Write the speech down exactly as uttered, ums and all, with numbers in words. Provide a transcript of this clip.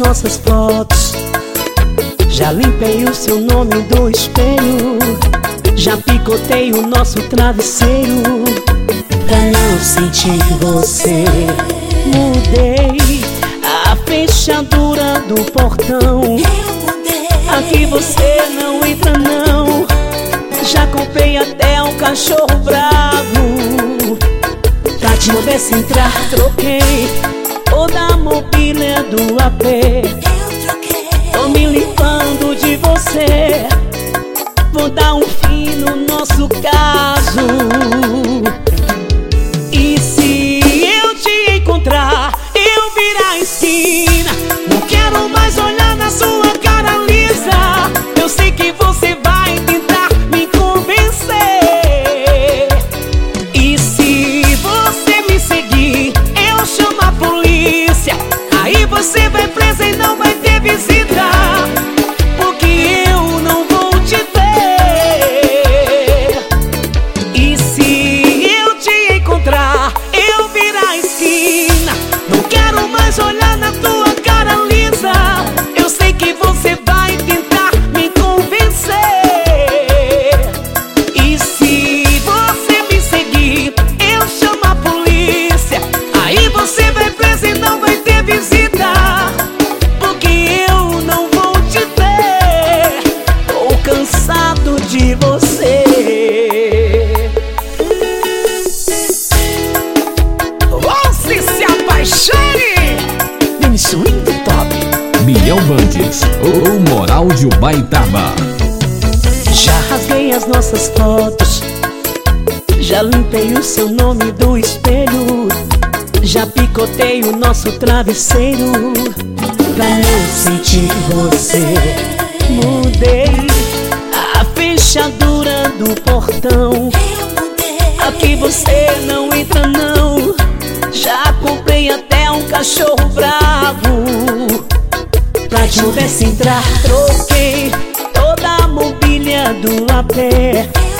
nossas fotos. Já limpei o seu nome do espelho. Já picotei o nosso travesseiro pra não sentir você. Mudei a fechadura do portão. Aqui você não entra não. Já comprei até um cachorro bravo pra te poder se entrar. Troquei toda a mobília do A P. Tô me limpando de você. Vou dar um fim no nosso caso. E se eu te encontrar, eu virar a esquina, não quero mais olhar na sua cara lisa. Eu sei que você vai tentar me convencer. E se você me seguir, eu chamo a polícia. Aí você vai presa e não vai ter visita, porque eu não vou te ter. E se eu te encontrar, eu virar a esquina, não quero mais olhar na tua cara lisa. Eu sei que você vai tentar me convencer. E se você me seguir, eu chamo a polícia. Aí você vai presa e não vai ter visita, porque eu não vou te ter. Tô cansado de você. Você se apaixone! Name Swing do Top. Biel Bandes, o Moral de Ubaitaba. Já rasguei as nossas fotos. Já limpei o seu nome do espelho. Já picotei o nosso travesseiro pra não sentir você. Mudei a fechadura do portão. Aqui você não entra não. Já comprei até um cachorro bravo pra te poder se entrar. Troquei toda a mobília do A P.